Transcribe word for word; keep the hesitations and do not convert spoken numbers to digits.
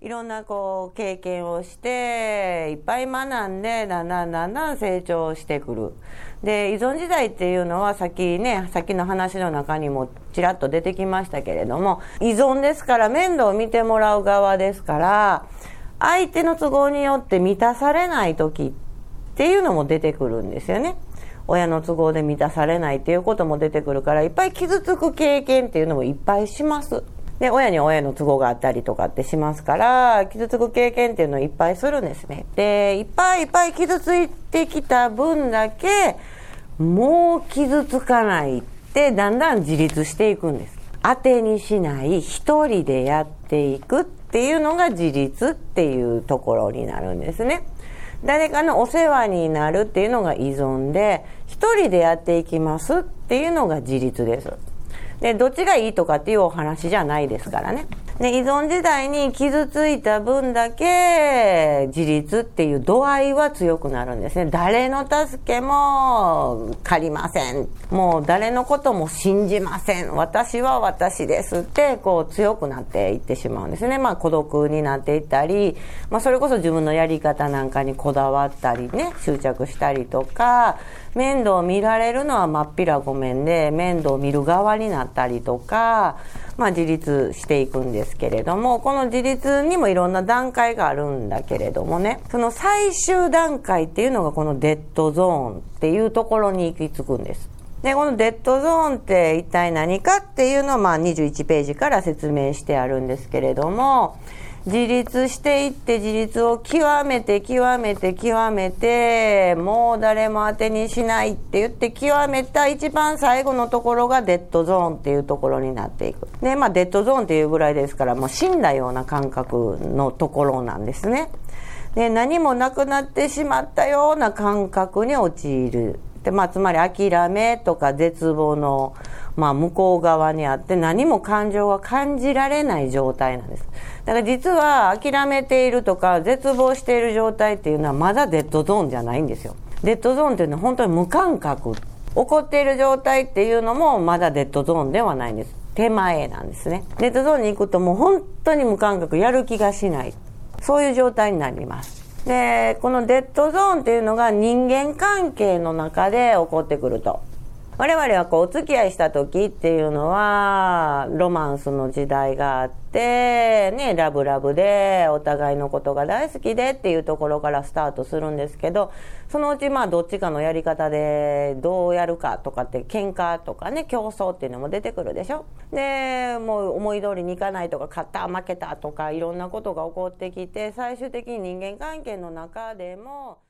いろんなこう経験をしていっぱい学んでだんだんだんだん成長してくる。で依存時代っていうのはさっきねさっきの話の中にもちらっと出てきましたけれども、依存ですから面倒を見てもらう側ですから、相手の都合によって満たされない時っていうのも出てくるんですよね。親の都合で満たされないっていうことも出てくるから、いっぱい傷つく経験っていうのもいっぱいします。で親に親の都合があったりとかってしますから、傷つく経験っていうのをいっぱいするんですね。でいっぱいいっぱい傷ついてきた分だけもう傷つかないってだんだん自立していくんです。当てにしない一人でやっていくっていうのが自立っていうところになるんですね。誰かのお世話になるっていうのが依存で、一人でやっていきますっていうのが自立です。でどっちがいいとかっていうお話じゃないですからね。で依存時代に傷ついた分だけ自立っていう度合いは強くなるんですね。誰の助けも借りません、もう誰のことも信じません、私は私ですってこう強くなっていってしまうんですね。まあ孤独になっていったり、まあ、それこそ自分のやり方なんかにこだわったりね、執着したりとか、面倒を見られるのはまっぴらごめんで面倒を見る側になったりとか、まあ、自立していくんですけれども、この自立にもいろんな段階があるんだけれどもね、その最終段階っていうのがこのデッドゾーンっていうところに行き着くんです。でこのデッドゾーンって一体何かっていうのをまあにじゅういちページから説明してあるんですけれども、自立していって自立を極めて極めて極めてもう誰も当てにしないって言って極めた一番最後のところがデッドゾーンっていうところになっていく。でまあデッドゾーンっていうぐらいですから、もう死んだような感覚のところなんですね。で何もなくなってしまったような感覚に陥る。でまあ、つまり諦めとか絶望の、まあ、向こう側にあって何も感情が感じられない状態なんです。だから実は諦めているとか絶望している状態っていうのはまだデッドゾーンじゃないんですよ。デッドゾーンっていうのは本当に無感覚、起こっている状態っていうのもまだデッドゾーンではないんです。手前なんですね。デッドゾーンに行くともう本当に無感覚、やる気がしない、そういう状態になります。でこのデッドゾーンっていうのが人間関係の中で起こってくると、我々はこうお付き合いした時っていうのはロマンスの時代があってね、ラブラブでお互いのことが大好きでっていうところからスタートするんですけど、そのうちまあどっちかのやり方でどうやるかとかって喧嘩とかね、競争っていうのも出てくるでしょ。でもう思い通りにいかないとか勝った負けたとかいろんなことが起こってきて、最終的に人間関係の中でも